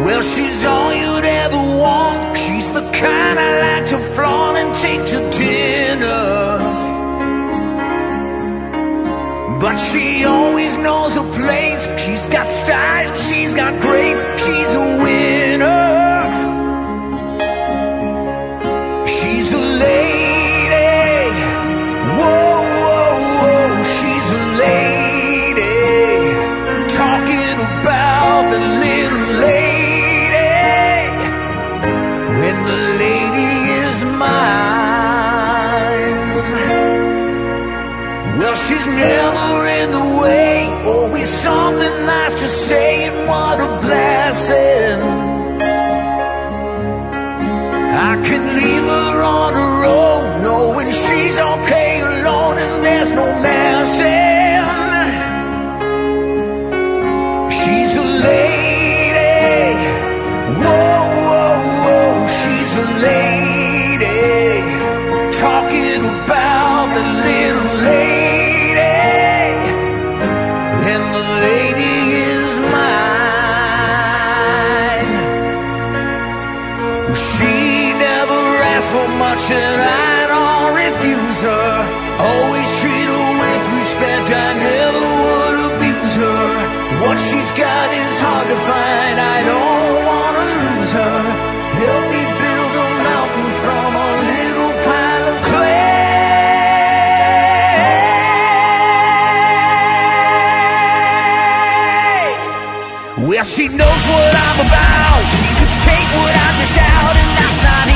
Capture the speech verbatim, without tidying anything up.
Well, she's all you'd ever want. She's the kind I like to flaunt and take to dinner. But she always knows her place. She's got style, she's got grace. She's a winner. She's a lady. Whoa, whoa, whoa. She's a lady. Talking about the little lady. When the lady is mine. Well, she's never in the way. Always something nice to say, and what a blessing. I can leave her on her own, knowing she's okay alone and there's no messing. She's a lady. Whoa, whoa, whoa. She's a lady. Talking about the little lady. And the lady is mine. She never asks for much and I don't refuse her. Always treat her with respect, I never would abuse her. What she's got is hard to find, I don't wanna lose her. Help me build a mountain from a little pile of clay. Well, she knows what I'm about. She can take what I dish out, and that's not